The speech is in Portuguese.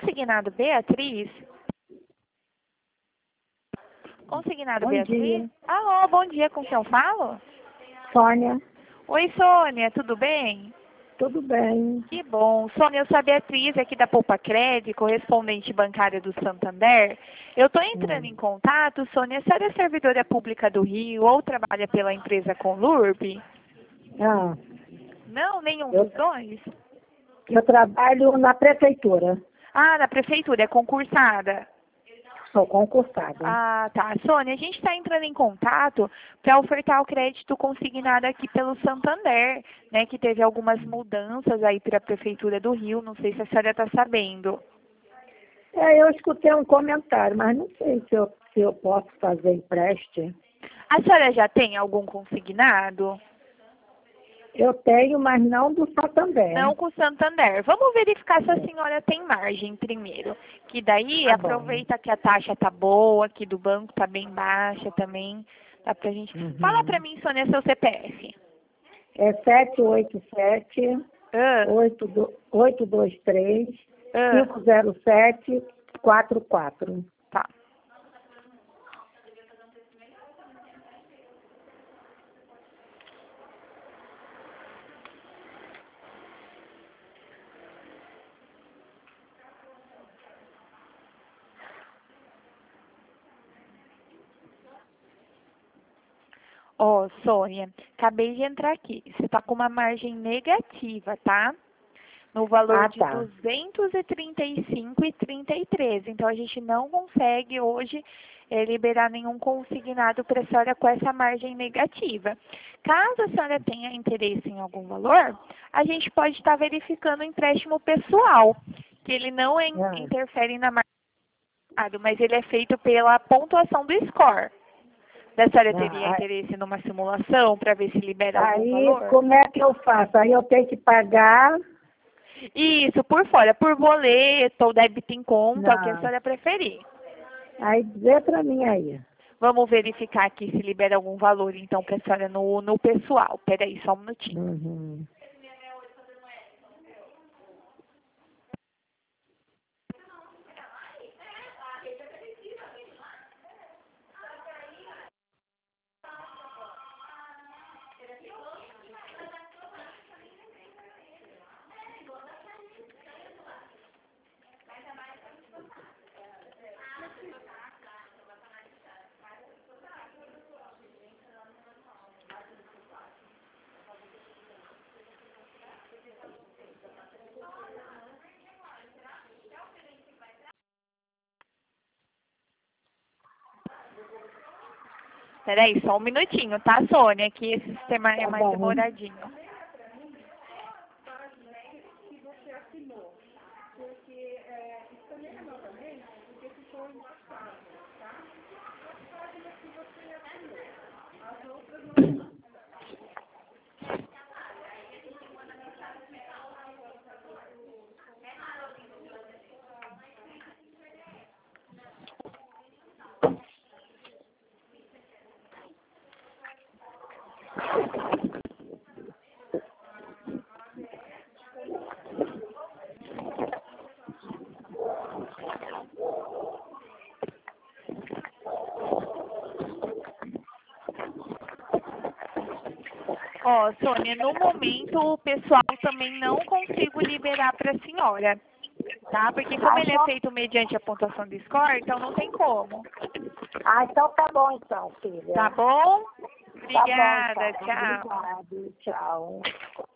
Consignado Beatriz? Consignado Bom Beatriz? dia. Alô, bom dia, com quem eu falo? Sônia, Oi, Sônia, tudo bem? tudo bem? Que bom. Sônia, eu sou a Beatriz aqui da Poupa Cred, correspondente bancária do Santander. Eu estou entrando em contato, Sônia, a senhora é servidora pública do Rio ou trabalha pela empresa Conlurb? Ah, Não, nenhum eu, dos dois? eu trabalho na prefeitura, Ah, na prefeitura, é concursada? sou concursada. Ah, tá. Sônia, a gente está entrando em contato para ofertar o crédito consignado aqui pelo Santander, né, que teve algumas mudanças aí para a Prefeitura do Rio, não sei se a senhora está sabendo. Eu escutei um comentário, mas não sei se eu posso fazer empréstimo. A senhora já tem algum consignado? Eu tenho, mas não do Santander. Não com o Santander. Vamos verificar se a senhora tem margem primeiro. Que daí Tá bom. aproveita que a taxa tá boa, que do banco tá bem baixa também. Dá pra gente. Fala pra mim, Sônia, seu CPF. É 787 Ah, 823 ah, 50744. tá. Ó, Sônia, acabei de entrar aqui. Você tá com uma margem negativa, tá? No valor Ah, de tá. 235,33. Então, a gente não consegue hoje liberar nenhum consignado para a senhora com essa margem negativa. Caso a senhora tenha interesse em algum valor, a gente pode estar verificando o empréstimo pessoal, que ele não interfere na margem, mas ele é feito pela pontuação do score. A senhora teria Ah, interesse numa simulação para ver se libera algum aí, valor? como é que eu faço? Aí eu tenho que pagar? Isso, por fora, por boleto ou débito em conta, o que a Não. senhora preferir. Aí dizer para mim aí. Vamos verificar aqui se libera algum valor, então, para a senhora no pessoal. Peraí, só um minutinho. Uhum. Peraí, só um minutinho, tá, Sônia? Que esse sistema é Tá mais bom. demoradinho. Ó, Sônia, no momento o pessoal também não consigo liberar para a senhora, tá? Porque como ele é feito mediante a pontuação do score, então não tem como. Ah, então tá bom então, filha. Tá bom? Tá bom, Obrigada, então. tchau. Obrigada. Tchau.